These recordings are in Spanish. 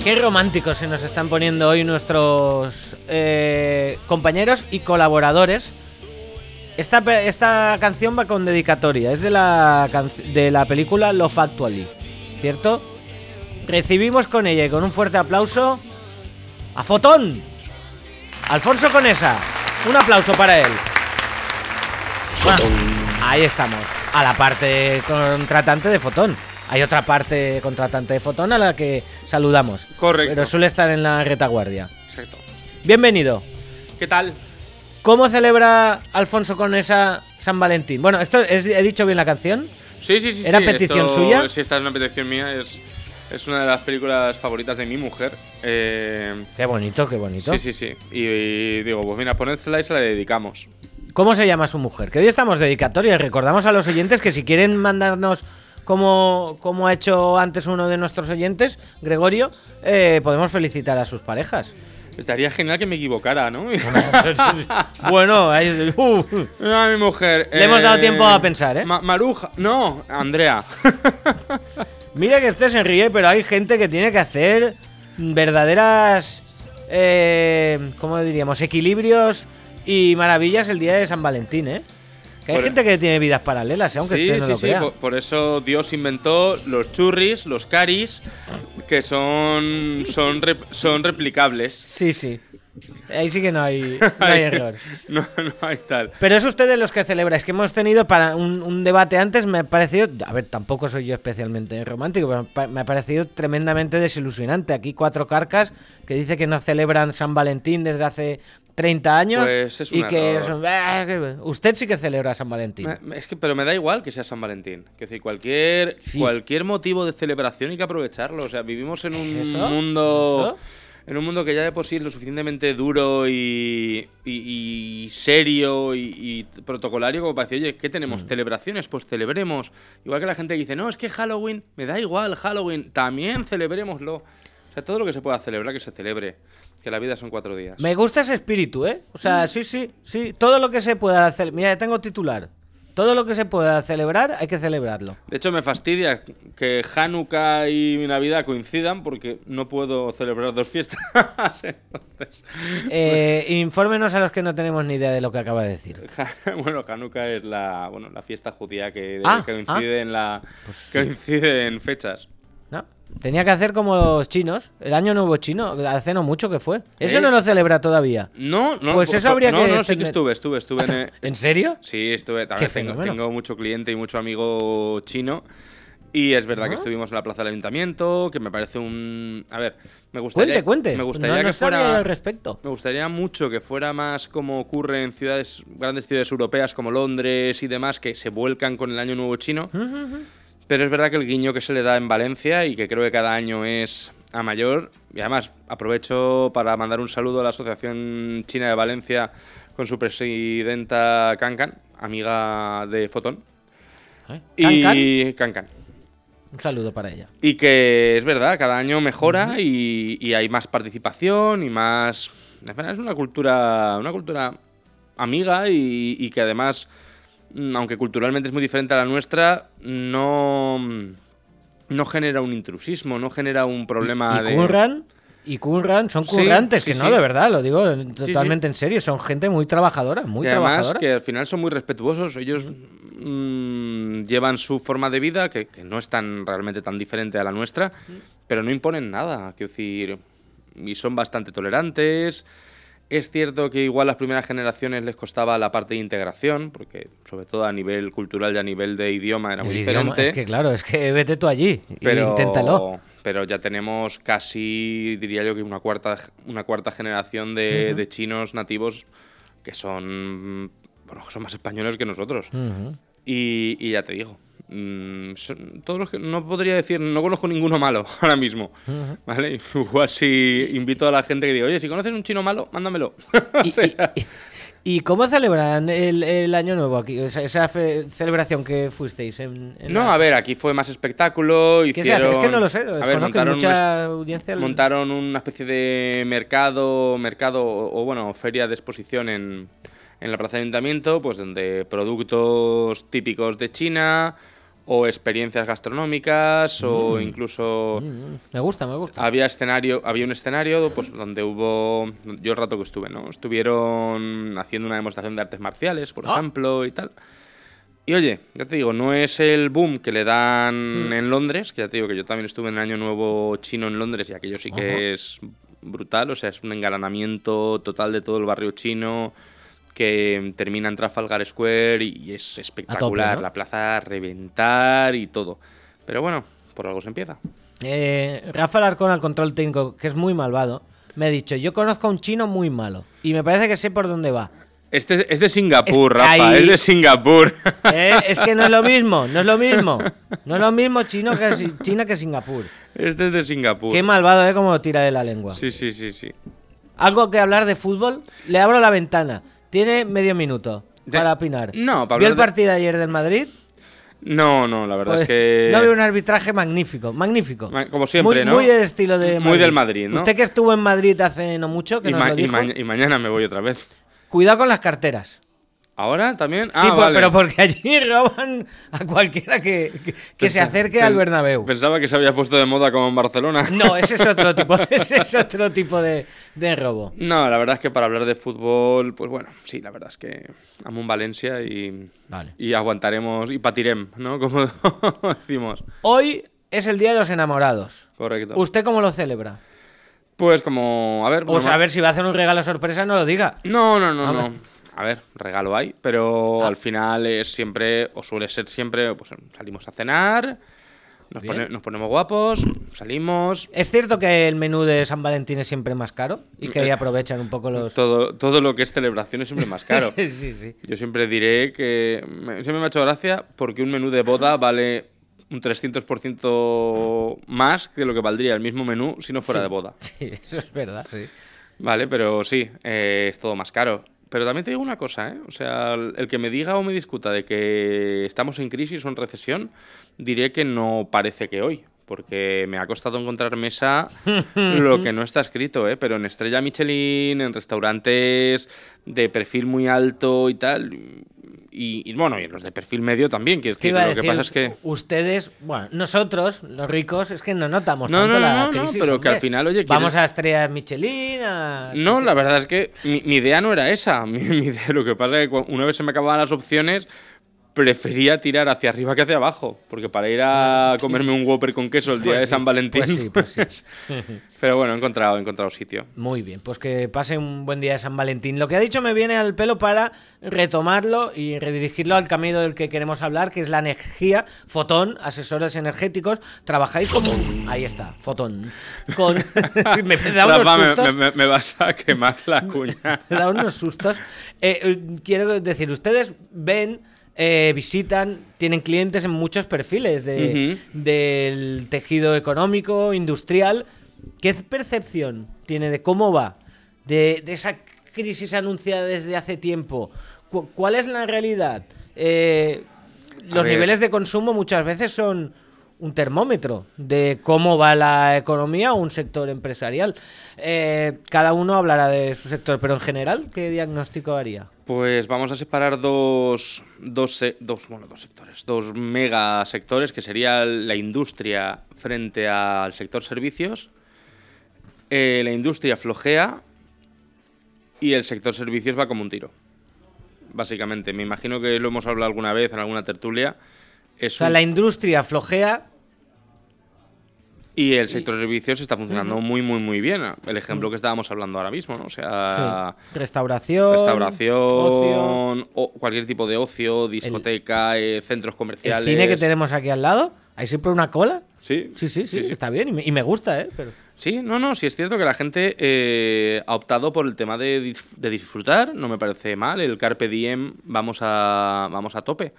Qué románticos se nos están poniendo hoy nuestros compañeros y colaboradores. Esta canción va con dedicatoria. Es de la película Love Actually, ¿cierto? Recibimos con ella y con un fuerte aplauso a Fotón. Alfonso Conesa. Un aplauso para él. Ahí estamos. A la parte contratante de Fotón. Hay otra parte contratante de Fotón a la que saludamos. Correcto. Pero suele estar en la retaguardia. Exacto. Bienvenido. ¿Qué tal? ¿Cómo celebra Alfonso Conesa San Valentín? Bueno, ¿he dicho bien la canción? Sí. ¿Era petición suya? Sí, esta es una petición mía. Es una de las películas favoritas de mi mujer. Qué bonito, qué bonito. Sí. Y digo, pues mira, ponédsela y se la dedicamos. ¿Cómo se llama su mujer? Que hoy estamos dedicatorios. Recordamos a los oyentes que si quieren mandarnos, como ha hecho antes uno de nuestros oyentes, Gregorio, podemos felicitar a sus parejas. Estaría genial que me equivocara, ¿no? Bueno, a mi mujer. Le hemos dado tiempo a pensar, ¿eh? Maruja. No, Andrea. Mira que este se ríe, pero hay gente que tiene que hacer verdaderas, ¿cómo diríamos? Equilibrios y maravillas el día de San Valentín, ¿eh? Que hay gente que tiene vidas paralelas, aunque usted no lo crea. Por eso Dios inventó los churris, los caris, que son replicables. Sí. Ahí sí que no hay error. No hay tal. Pero es usted de los que celebra. Es que hemos tenido para un debate antes, me ha parecido... A ver, tampoco soy yo especialmente romántico, pero me ha parecido tremendamente desilusionante. Aquí 4 carcas que dice que no celebran San Valentín desde hace 30 años. Pues es un y que error. Usted sí que celebra San Valentín. Pero me da igual que sea San Valentín. Es decir, cualquier motivo de celebración hay que aprovecharlo. O sea, vivimos en un mundo... En un mundo que ya de por sí es lo suficientemente duro y serio y protocolario como para decir, oye, ¿qué tenemos? ¿Celebraciones? Pues celebremos. Igual que la gente que dice, no, es que Halloween, me da igual Halloween, también celebrémoslo. O sea, todo lo que se pueda celebrar, que se celebre. Que la vida son 4 días. Me gusta ese espíritu, ¿eh? O sea, sí. Todo lo que se pueda hacer... Mira, tengo titular. Todo lo que se pueda celebrar, hay que celebrarlo. De hecho, me fastidia que Hanukkah y mi Navidad coincidan porque no puedo celebrar 2 fiestas. Entonces, infórmenos a los que no tenemos ni idea de lo que acaba de decir. Bueno, Hanukkah es la fiesta judía que Pues coincide en fechas. No, tenía que hacer como los chinos, el año nuevo chino, hace no mucho que fue. Eso no lo celebra todavía. No. Pues eso habría que... No, sí que estuve ¿En serio? Sí, estuve. Tengo mucho cliente y mucho amigo chino. Y es verdad que estuvimos en la plaza del ayuntamiento, que me parece un... A ver, me gustaría... Cuente. Me gustaría que fuera... al respecto. Me gustaría mucho que fuera más como ocurre en grandes ciudades europeas como Londres y demás, que se vuelcan con el año nuevo chino. Pero es verdad que el guiño que se le da en Valencia y que creo que cada año es a mayor. Y además aprovecho para mandar un saludo a la Asociación China de Valencia con su presidenta Cancan, amiga de Fotón. Cancan. Un saludo para ella. Y que es verdad, cada año mejora y hay más participación y más... Es una cultura amiga y que además... aunque culturalmente es muy diferente a la nuestra, no genera un intrusismo, no genera un problema Y curran, son currantes, sí, no, de verdad, lo digo totalmente en serio, son gente muy trabajadora, muy trabajadora. Además que al final son muy respetuosos, ellos llevan su forma de vida, que no es realmente tan diferente a la nuestra, pero no imponen nada, quiero decir, y son bastante tolerantes. Es cierto que igual las primeras generaciones les costaba la parte de integración, porque sobre todo a nivel cultural y a nivel de idioma era muy diferente. Es que claro, es que vete tú allí y inténtalo. Pero ya tenemos casi, diría yo, que una cuarta generación de chinos nativos que son más españoles que nosotros. Y ya te digo, todos los que no podría decir, no conozco ninguno malo ahora mismo, ¿vale? Igual si invito a la gente que diga, oye, si conoces un chino malo, mándamelo. ¿Y cómo celebran el Año Nuevo aquí? Esa celebración que fuisteis a ver, aquí fue más espectáculo. ¿Qué se hace? Es que no lo sé. A ver, montaron una especie de mercado o feria de exposición en la plaza de ayuntamiento, pues donde productos típicos de China o experiencias gastronómicas o incluso... Me gusta. Había un escenario pues donde hubo... Yo el rato que estuve, ¿no? Estuvieron haciendo una demostración de artes marciales, por ejemplo, y tal. Y oye, ya te digo, no es el boom que le dan en Londres, que ya te digo que yo también estuve en el Año Nuevo Chino en Londres y aquello sí que es brutal, o sea, es un engalanamiento total de todo el barrio chino que termina en Trafalgar Square y es espectacular, tope, ¿no? La plaza a reventar y todo. Pero bueno, por algo se empieza. Rafa Alarcón, al control técnico, que es muy malvado, me ha dicho, yo conozco a un chino muy malo y me parece que sé por dónde va. Es de Singapur, Rafa, es de Singapur. Es que no es lo mismo. No es lo mismo China que Singapur. Este es de Singapur. Qué malvado, como tira de la lengua. Sí. ¿Algo que hablar de fútbol? Le abro la ventana. Tiene medio minuto para opinar. No, para ¿Vio el partido ayer del Madrid? No, la verdad es que... No veo un arbitraje magnífico. Como siempre, ¿no? Muy del estilo de Madrid. Muy del Madrid, ¿no? Usted que estuvo en Madrid hace no mucho, que nos lo dijo. Y mañana me voy otra vez. Cuidado con las carteras. ¿Ahora también? Sí, vale. Pero porque allí roban a cualquiera que se acerque al Bernabéu. Pensaba que se había puesto de moda como en Barcelona. No, ese es otro tipo de robo. No, la verdad es que para hablar de fútbol, pues bueno, sí, la verdad es que amo un Valencia y aguantaremos y patirem, ¿no? Como decimos. Hoy es el Día de los Enamorados. Correcto. ¿Usted cómo lo celebra? Pues como, a ver... Pues a ver, si va a hacer un regalo sorpresa, no lo diga. No. A ver, regalo hay, pero al final es siempre, o suele ser siempre, pues salimos a cenar, nos ponemos guapos, salimos... ¿Es cierto que el menú de San Valentín es siempre más caro? Y que ahí aprovechan un poco los... Todo lo que es celebración es siempre más caro. Sí. Yo siempre diré que... Siempre me ha hecho gracia porque un menú de boda vale un 300% más que lo que valdría el mismo menú si no fuera de boda. Sí, eso es verdad, sí. Vale, pero sí, es todo más caro. Pero también te digo una cosa, ¿eh? O sea, el que me diga o me discuta de que estamos en crisis o en recesión, diré que no parece que hoy. Porque me ha costado encontrar mesa lo que no está escrito, ¿eh? Pero en estrella Michelin, en restaurantes de perfil muy alto y tal... Y bueno, y los de perfil medio también. Lo que pasa es que... Ustedes, bueno, nosotros, los ricos, es que no notamos tanto la crisis. No, pero hombre, que al final, oye... Vamos a estrellas Michelin, No, la verdad es que mi idea no era esa. Mi idea, lo que pasa es que una vez se me acababan las opciones... Prefería tirar hacia arriba que hacia abajo, porque para ir a comerme un Whopper con queso el día de San Valentín... Pues sí. Pero bueno, he encontrado sitio. Muy bien, pues que pase un buen día de San Valentín. Lo que ha dicho me viene al pelo para retomarlo y redirigirlo al camino del que queremos hablar, que es la energía. Fotón, asesores energéticos. Trabajáis como... Ahí está, Fotón. Me da unos sustos. Me vas a quemar la cuña. Me da unos sustos. Quiero decir, ustedes ven... visitan, tienen clientes en muchos perfiles del tejido económico, industrial. ¿Qué percepción tiene de cómo va? De esa crisis anunciada desde hace tiempo. ¿Cuál es la realidad? Los niveles de consumo muchas veces son un termómetro de cómo va la economía o un sector empresarial. Cada uno hablará de su sector, pero en general, ¿qué diagnóstico haría? Pues vamos a separar dos sectores, dos mega sectores, que sería la industria frente al sector servicios. La industria flojea y el sector servicios va como un tiro. Básicamente, me imagino que lo hemos hablado alguna vez en alguna tertulia. La industria flojea. Y el sector de servicios está funcionando muy, muy, muy bien. El ejemplo que estábamos hablando ahora mismo, ¿no? O sea... Sí. Restauración, ocio. O cualquier tipo de ocio, discoteca, centros comerciales... El cine que tenemos aquí al lado, ¿hay siempre una cola? Sí. Sí, está bien y me gusta, ¿eh? Pero... Sí, sí es cierto que la gente ha optado por el tema de disfrutar, no me parece mal, el Carpe Diem, vamos a tope.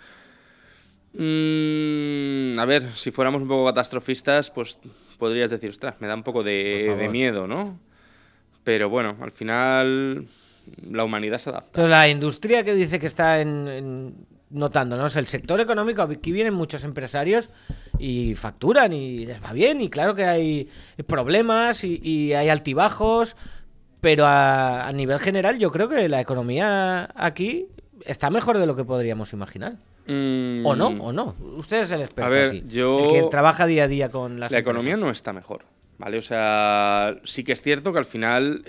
A ver, si fuéramos un poco catastrofistas, pues podrías decir, ostras, me da un poco de miedo, ¿no? Pero bueno, al final la humanidad se adapta. Pero la industria que dice que está notando, ¿no? O sea, el sector económico, aquí vienen muchos empresarios y facturan y les va bien, y claro que hay problemas y hay altibajos, pero a nivel general yo creo que la economía aquí está mejor de lo que podríamos imaginar. ¿O no? Usted es el experto a ver, aquí. Yo... El que trabaja día a día con las La empresas. economía no está mejor, ¿vale? O sea, sí que es cierto que al final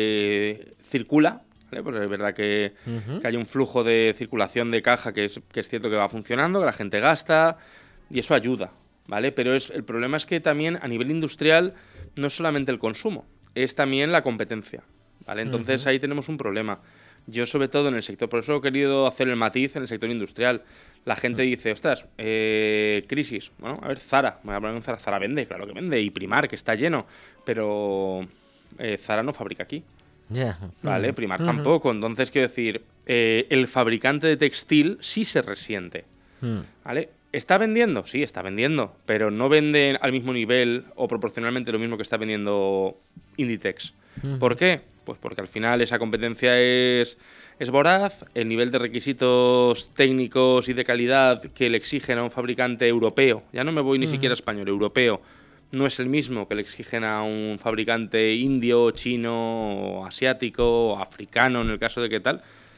circula, ¿vale? Pues es verdad que hay un flujo de circulación de caja que es cierto que va funcionando, que la gente gasta y eso ayuda, ¿vale? Pero el problema es que también a nivel industrial no es solamente el consumo, es también la competencia, ¿vale? Entonces ahí tenemos un problema. Yo sobre todo en el sector, por eso he querido hacer el matiz en el sector industrial. La gente dice, ostras, crisis. Bueno, a ver, Zara, me voy a poner en Zara. Zara vende, claro que vende, y Primark, que está lleno, pero Zara no fabrica aquí. ¿Vale? Primark tampoco. Entonces, quiero decir, el fabricante de textil sí se resiente. ¿Vale? ¿Está vendiendo? Sí, está vendiendo, pero no vende al mismo nivel o proporcionalmente lo mismo que está vendiendo Inditex. ¿Por qué? Pues porque al final esa competencia es voraz, el nivel de requisitos técnicos y de calidad que le exigen a un fabricante europeo, ya no me voy ni siquiera español, europeo, no es el mismo que le exigen a un fabricante indio, chino, asiático, africano, en el caso de qué tal.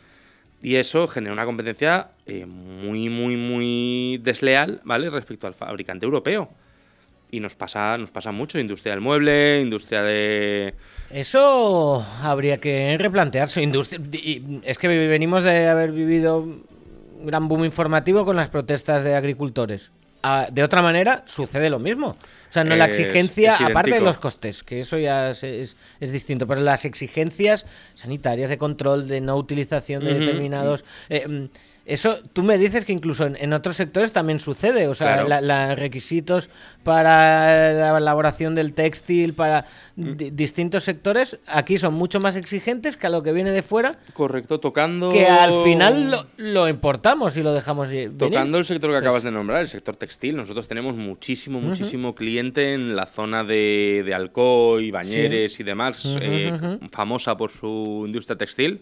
Y eso genera una competencia muy, muy, muy desleal, ¿vale? Respecto al fabricante europeo. Y nos pasa mucho, industria del mueble, industria de... Eso habría que replantearse. Es que venimos de haber vivido un gran boom informativo con las protestas de agricultores. De otra manera, sucede lo mismo. O sea, no la exigencia, aparte de los costes, que eso ya es distinto, pero las exigencias sanitarias de control, de no utilización de determinados... eso, tú me dices que incluso en otros sectores también sucede, o sea, claro. los requisitos para la elaboración del textil, para distintos sectores, aquí son mucho más exigentes que a lo que viene de fuera. Correcto, tocando... Que al final lo importamos y lo dejamos venir. Tocando el sector que acabas de nombrar, el sector textil, nosotros tenemos muchísimo cliente en la zona de Alcoy, Bañeres y demás, famosa por su industria textil.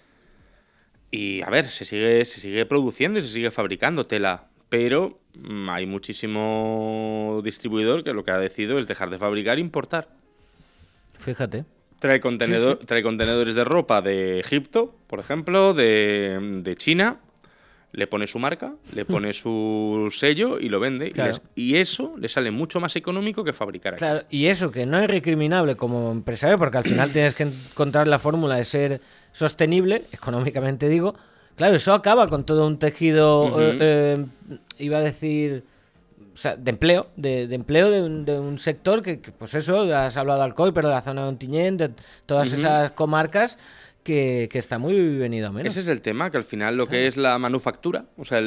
Y a ver, se sigue produciendo y se sigue fabricando tela, pero hay muchísimo distribuidor que lo que ha decidido es dejar de fabricar e importar. Fíjate. Trae contenedores de ropa de Egipto, por ejemplo, de China, le pone su marca, le pone su sello y lo vende. Claro. Y eso le sale mucho más económico que fabricar aquí. Claro, y eso que no es recriminable como empresario, porque al final tienes que encontrar la fórmula de ser sostenible, económicamente digo. Claro, eso acaba con todo un tejido, iba a decir, o sea, de empleo, de empleo de un sector que, pues eso, has hablado de Alcoy, pero de la zona de Ontinyent, de todas esas comarcas que está muy venido a menos. Ese es el tema, que al final lo que es la manufactura, o sea,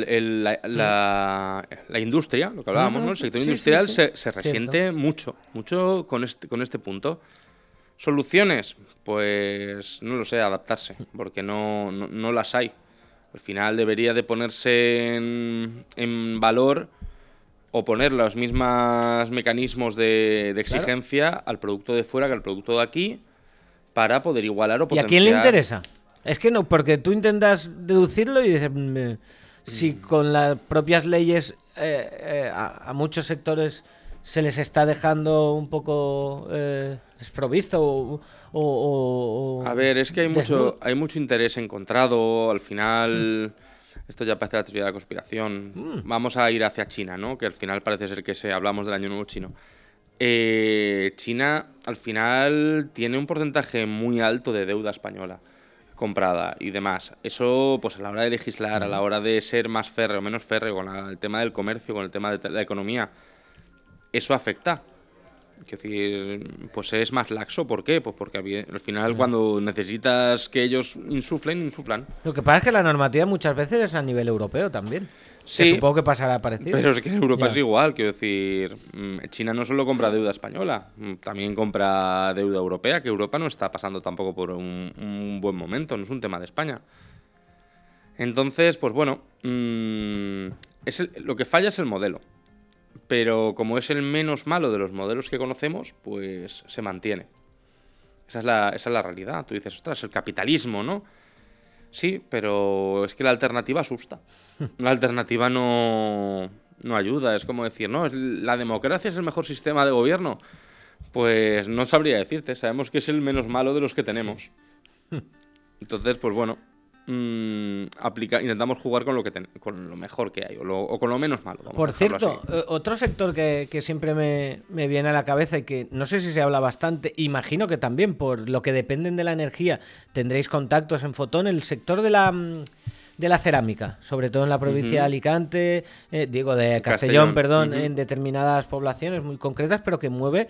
la industria, lo que hablábamos, ¿no? El sector industrial se resiente mucho con este punto. ¿Soluciones? Pues no lo sé, adaptarse, porque no las hay. Al final debería de ponerse en valor o poner los mismos mecanismos de exigencia al producto de fuera que al producto de aquí para poder igualar o potenciar. ¿Y a quién le interesa? Es que no, porque tú intentas deducirlo y dices, si con las propias leyes a muchos sectores se les está dejando un poco desprovisto o a ver, es que hay mucho interés encontrado. Al final, esto ya parece la teoría de la conspiración. Vamos a ir hacia China, ¿no? Que al final parece ser que hablamos del Año Nuevo Chino. China, al final, tiene un porcentaje muy alto de deuda española comprada y demás. Eso, pues a la hora de legislar, a la hora de ser más férreo, menos férreo con el tema del comercio, con el tema de la economía, eso afecta. Es decir, pues es más laxo. ¿Por qué? Pues porque al final cuando necesitas que ellos insuflan. Lo que pasa es que la normativa muchas veces es a nivel europeo también. Sí, que supongo que pasará parecido. Pero es que en Europa es igual. Quiero decir, China no solo compra deuda española, también compra deuda europea, que Europa no está pasando tampoco por un buen momento, no es un tema de España. Entonces, pues bueno, lo que falla es el modelo. Pero como es el menos malo de los modelos que conocemos, pues se mantiene. Esa es la realidad. Tú dices, ostras, el capitalismo, ¿no? Sí, pero es que la alternativa asusta. La alternativa no ayuda. Es como decir, no, la democracia es el mejor sistema de gobierno. Pues no sabría decirte. Sabemos que es el menos malo de los que tenemos. Entonces, pues bueno, intentamos jugar con lo mejor que hay o con lo menos malo. Por cierto, otro sector que siempre me viene a la cabeza y que no sé si se habla bastante, imagino que también por lo que dependen de la energía tendréis contactos en Fotón, el sector de la cerámica, sobre todo en la provincia de Alicante, de Castellón, perdón, en determinadas poblaciones muy concretas, pero que mueve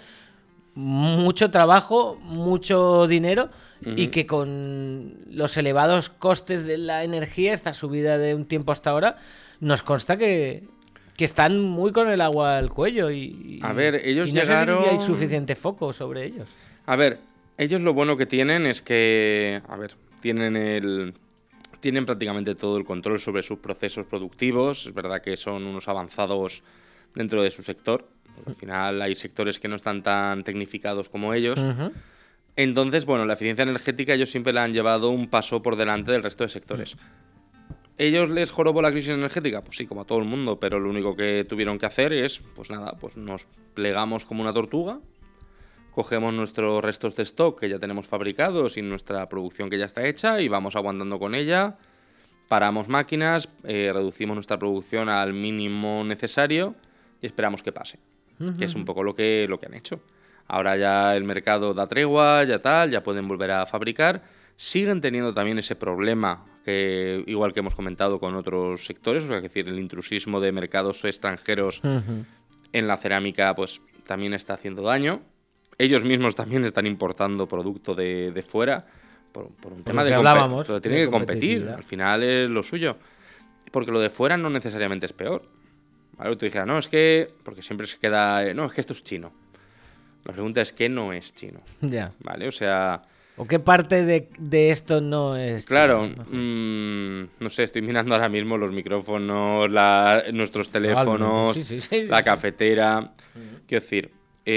mucho trabajo, mucho dinero y que con los elevados costes de la energía, esta subida de un tiempo hasta ahora, nos consta que están muy con el agua al cuello y a ver, ellos no llegaron... sé si hay suficiente foco sobre ellos. A ver, ellos lo bueno que tienen es que, a ver, tienen prácticamente todo el control sobre sus procesos productivos. Es verdad que son unos avanzados dentro de su sector. Al final hay sectores que no están tan tecnificados como ellos. Entonces, bueno, la eficiencia energética ellos siempre la han llevado un paso por delante del resto de sectores. ¿Ellos les jorobó la crisis energética? Pues sí, como a todo el mundo, pero lo único que tuvieron que hacer es, pues nada, pues nos plegamos como una tortuga, cogemos nuestros restos de stock que ya tenemos fabricados y nuestra producción que ya está hecha y vamos aguantando con ella, paramos máquinas, reducimos nuestra producción al mínimo necesario y esperamos que pase. Que es un poco lo que han hecho. Ahora ya el mercado da tregua, ya pueden volver a fabricar. Siguen teniendo también ese problema, que igual que hemos comentado con otros sectores, o sea, es decir, el intrusismo de mercados extranjeros en la cerámica pues también está haciendo daño. Ellos mismos también están importando producto de fuera por un tema de hablábamos, pero tienen que competir, al final es lo suyo. Porque lo de fuera no necesariamente es peor. ¿Vale? Tú dijeras, no, es que... Porque siempre se queda... No, es que esto es chino. La pregunta es, ¿qué no es chino? Ya. ¿Vale? O sea... ¿O qué parte de esto no es claro, chino? No sé, estoy mirando ahora mismo los micrófonos, nuestros teléfonos, la cafetera... Quiero decir,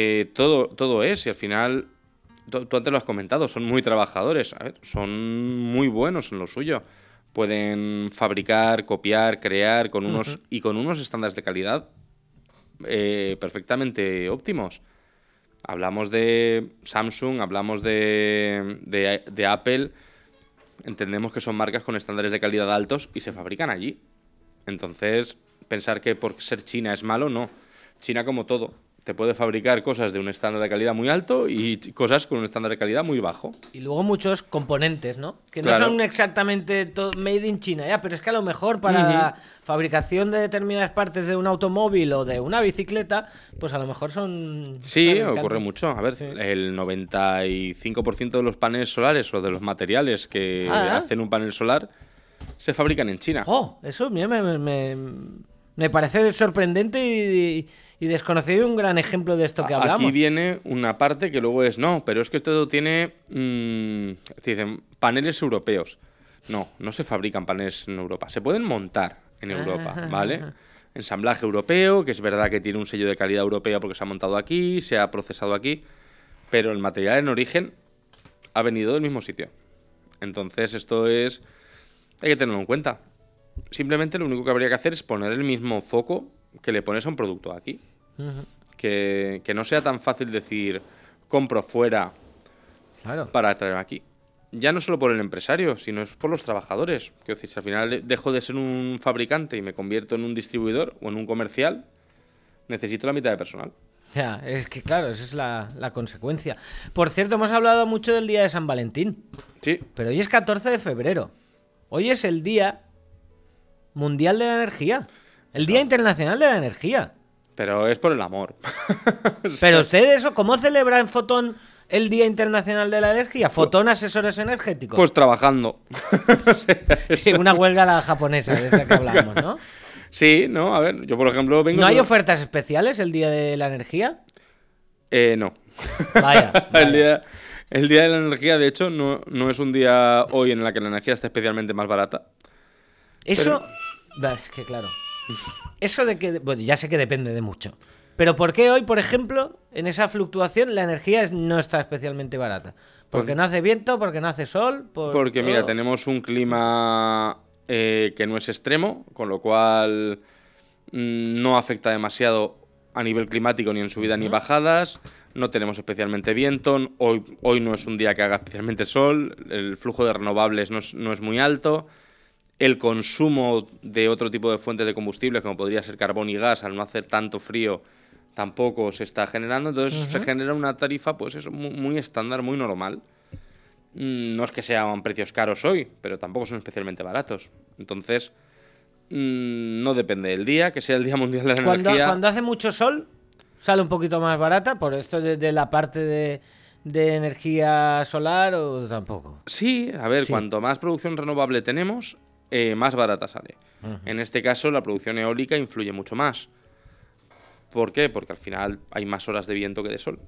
todo es, y al final... Tú antes lo has comentado, son muy trabajadores. A ver, son muy buenos en lo suyo. Pueden fabricar, copiar, crear con unos estándares de calidad perfectamente óptimos. Hablamos de Samsung, hablamos de Apple. Entendemos que son marcas con estándares de calidad altos y se fabrican allí. Entonces, pensar que por ser China es malo, no. China, como todo, te puede fabricar cosas de un estándar de calidad muy alto y cosas con un estándar de calidad muy bajo. Y luego muchos componentes, ¿no? Que no claro. son exactamente made in China, ya, pero es que a lo mejor para la fabricación de determinadas partes de un automóvil o de una bicicleta, pues a lo mejor son... Sí, ocurre mucho. A ver, el 95% de los paneles solares o de los materiales que hacen un panel solar se fabrican en China. ¡Oh! Eso me parece sorprendente y desconocido, y un gran ejemplo de esto que hablamos. Aquí viene una parte que luego es, no, pero es que esto tiene, dicen, paneles europeos. No se fabrican paneles en Europa, se pueden montar en Europa, ¿vale? Ensamblaje europeo, que es verdad que tiene un sello de calidad europea porque se ha montado aquí, se ha procesado aquí, pero el material en origen ha venido del mismo sitio. Entonces esto hay que tenerlo en cuenta. Simplemente lo único que habría que hacer es poner el mismo foco que le pones a un producto aquí. Que no sea tan fácil decir compro fuera para traer aquí. Ya no solo por el empresario, sino es por los trabajadores. Quiero decir, si al final dejo de ser un fabricante y me convierto en un distribuidor o en un comercial, necesito la mitad de personal. Ya, es que claro, esa es la consecuencia. Por cierto, hemos hablado mucho del día de San Valentín. Sí. Pero hoy es 14 de febrero. Hoy es el Día Mundial de la Energía. El Día Internacional de la Energía. Pero es por el amor. Pero usted eso, ¿cómo celebra en Fotón el Día Internacional de la Energía? ¿Fotón Asesores Energéticos? Pues trabajando. Sí, una huelga la japonesa, de esa que hablamos, ¿no? Sí, no, a ver, yo por ejemplo vengo... ¿No hay ofertas especiales el Día de la Energía? No. Vaya. El día de la energía, de hecho, no es un día hoy en el que la energía está especialmente más barata. Eso... Pero... Es que claro... Eso de que... Bueno, ya sé que depende de mucho. Pero ¿por qué hoy, por ejemplo, en esa fluctuación, la energía no está especialmente barata? ¿Porque no hace viento? ¿Porque no hace sol? Porque, mira, tenemos un clima que no es extremo, con lo cual no afecta demasiado a nivel climático ni en subidas ni bajadas. no tenemos especialmente viento, hoy no es un día que haga especialmente sol, el flujo de renovables no es muy alto, el consumo de otro tipo de fuentes de combustibles, como podría ser carbón y gas, al no hacer tanto frío, tampoco se está generando, entonces se genera una tarifa pues eso, muy estándar, muy normal. No es que sean precios caros hoy, pero tampoco son especialmente baratos. Entonces, no depende del día, que sea el Día Mundial de la Energía. Cuando hace mucho sol, sale un poquito más barata, por esto de la parte de energía solar, o tampoco. Sí, a ver, cuanto más producción renovable tenemos, más barata sale. En este caso, la producción eólica influye mucho más. ¿Por qué? Porque al final hay más horas de viento que de sol.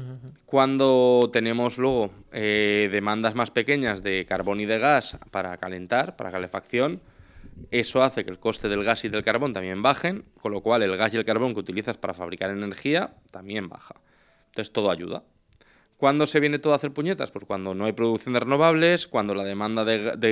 Cuando tenemos luego demandas más pequeñas de carbón y de gas para calentar, para calefacción, eso hace que el coste del gas y del carbón también bajen, con lo cual el gas y el carbón que utilizas para fabricar energía también baja. Entonces todo ayuda. ¿Cuándo se viene todo a hacer puñetas? Pues cuando no hay producción de renovables, cuando la demanda de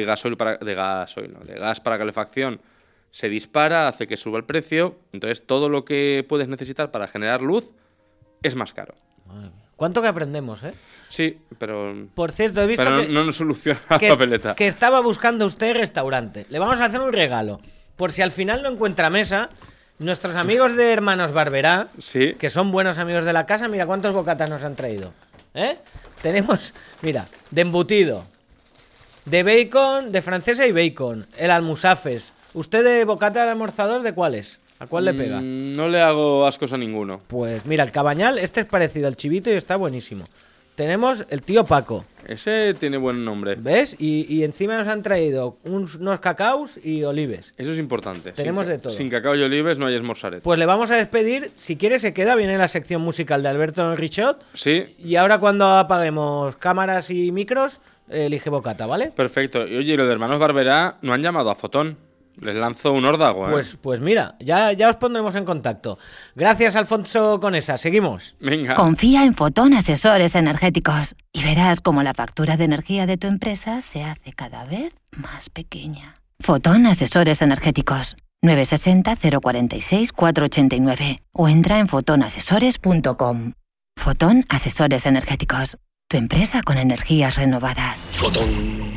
gas para calefacción se dispara, hace que suba el precio, entonces todo lo que puedes necesitar para generar luz es más caro. ¿Cuánto que aprendemos, eh? Sí, pero... Por cierto, he visto que no nos soluciona la papeleta. Que estaba buscando usted restaurante. Le vamos a hacer un regalo. Por si al final no encuentra mesa, nuestros amigos de Hermanos Barberá, sí, que son buenos amigos de la casa, mira cuántos bocatas nos han traído. Tenemos, mira, de embutido, de bacon, de francesa y bacon, el almusafes. ¿Usted de bocata al almorzador de cuál es? ¿A cuál le pega? No le hago ascos a ninguno. Pues mira, el cabañal, este es parecido al chivito y está buenísimo. Tenemos el tío Paco. Ese tiene buen nombre. ¿Ves? Y encima nos han traído unos cacaos y olives. Eso es importante. Tenemos de todo. Sin cacao y olives no hay esmorzaret. Pues le vamos a despedir. Si quiere se queda, viene la sección musical de Alberto Richot. Sí. Y ahora cuando apaguemos cámaras y micros, elige bocata, ¿vale? Perfecto. Y oye, los de Hermanos Barberá no han llamado a Fotón. Les lanzo un órdago, ¿eh? Pues mira, ya os pondremos en contacto. Gracias, Alfonso Conesa. Seguimos. Venga. Confía en Fotón Asesores Energéticos y verás cómo la factura de energía de tu empresa se hace cada vez más pequeña. Fotón Asesores Energéticos. 960 046 489 o entra en fotonasesores.com. Fotón Asesores Energéticos. Tu empresa con energías renovadas. Fotón.